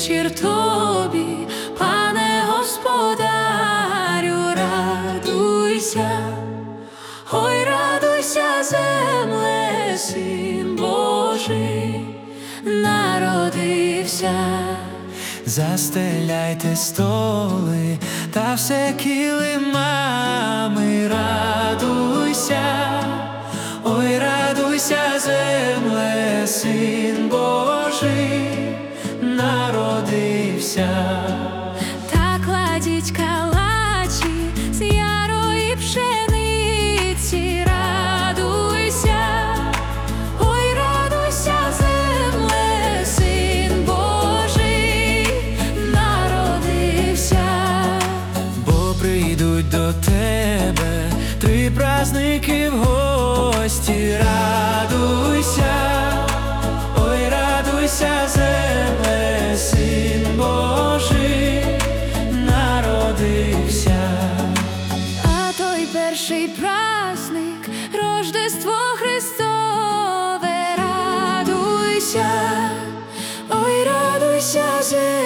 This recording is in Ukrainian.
вечір тобі, пане Господарю, радуйся, ой, радуйся, земле, Син Божий народився. Застеляйте столи та все килимами, радуйся, ой, радуйся, земле, Син Божий народився. Та кладіть калачі з ярої пшениці, радуйся, ой, радуйся, земле, Син Божий народився. Бо прийдуть до тебе три праздники в гості, радуйся, ой, радуйся, земле, Син Божий народився. А той перший праздник, Рождество Христове, радуйся, ой, радуйся, земле.